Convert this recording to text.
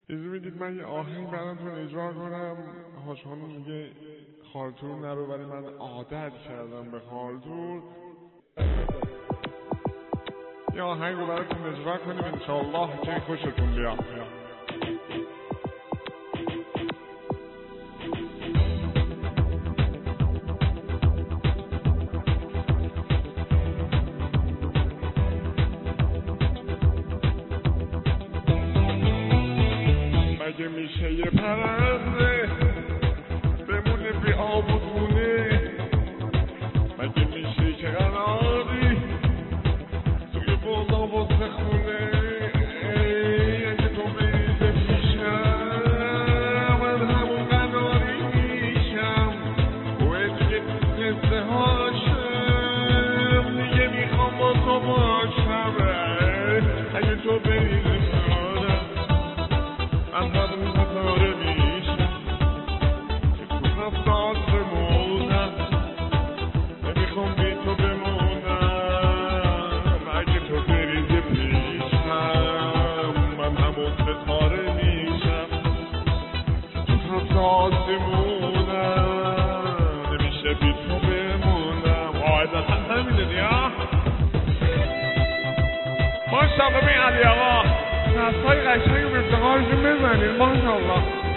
اجازه بدید من یه آهنگ براتون اجرا کنم. حاج خانم میگه خالتور نرو، ولی من عادت کردم به خالتور. یه آهنگ رو براتون اجرا کنیم انشاءالله که خوشتون بیاد. مگه میشه یه پرنده بمونه بی آب و خونه؟ مگه میشه که قناری توی بالا واسه خونه؟ اگه تو بریزه پیشم من همون قناری میشم و دیگه قصه هاشم دیگه میخوام با تو باشم. اگه تو بریزه من همون ستاره میشم که تو هفت آسمونم نمیخوام بی تو بمونم. اگه تو بریزی پیشم من همون ستاره میشم که تو هفت آسمونم نمیشه بی تو بمونم. قاعدتا همینه دیا ماشاءالله. ببین علی آقا دستای قشنگ و افتخارشون بزنید ماشاءالله.